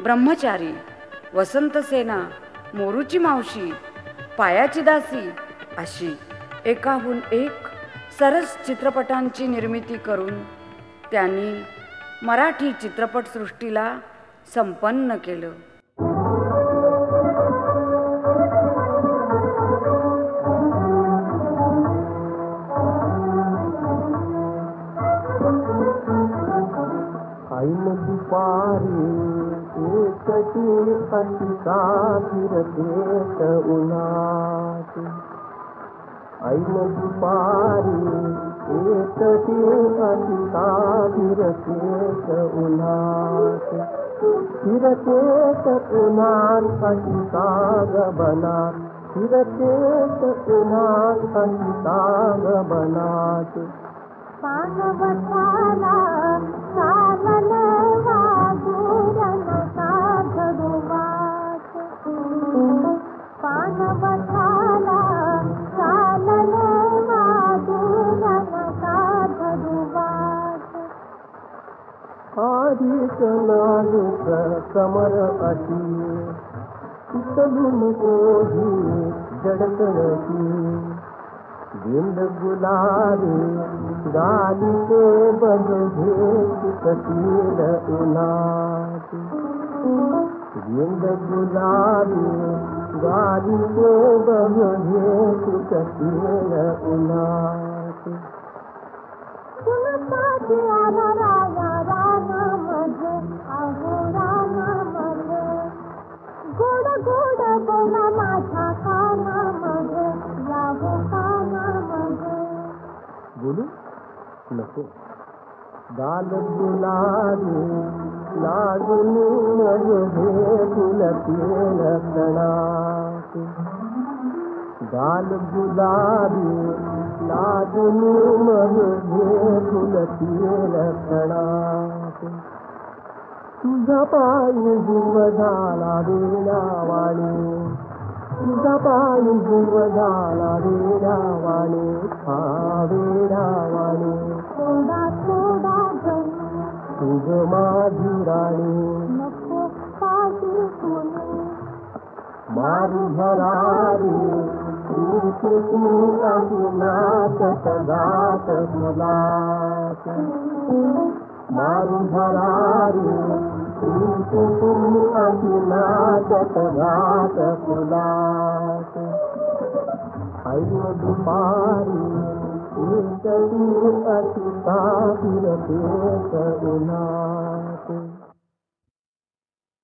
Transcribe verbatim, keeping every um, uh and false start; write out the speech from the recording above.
ब्रह्मचारी, वसंतसेना, मोरूची मावशी, पायाची दासी अशी एकाहून एक सरस चित्रपटांची निर्मिती करून त्यांनी मराठी चित्रपटसृष्टीला संपन्न केलं. ऐन दुपारी एकटी अतिका फिरतेत उन्हात. ऐन दुपारी एकटी अतिका फिरतेत उन्हात. फिरतेत उन्हात अतिका गबनात. फिरतेत उन्हात अतिका गबनात. पानवठाला चालल वादुरन साधुवात. पानवठाला चालल वादुरन साधुवात. आधीच नाजूक कमर अटी उचलून ओढी जडकळती. गेंद गुलाबी गालीचे बघे कटील उन्हात. गेंद गुलाबी गालीचे बघे कटील उन्हात. कुणासाठी आला राजा रानामध्ये, अहो रानामध्ये. गोड गोड बोला माझ्या कानामध्ये, यावो कानामध्ये. बोलू नको. गाल गुलाबी लागून मजे फुलतील कणात. गाल गुलाबी लागून मजे फुलतील कणात. तुझा पायी जीव झाला वेडावाणी. तुझा पायी जीव झाला वेडावाणी. हा वेडावाणी. थोडा थोडा जणू तुझ माझी राणी. नको पाठी कोणी. मारू भरारी तू नाच गात फुलात. मारू भरारी तू नाच गात फुलात. ऐन दुपारी एकटी अतिका फिरतेत उन्हात.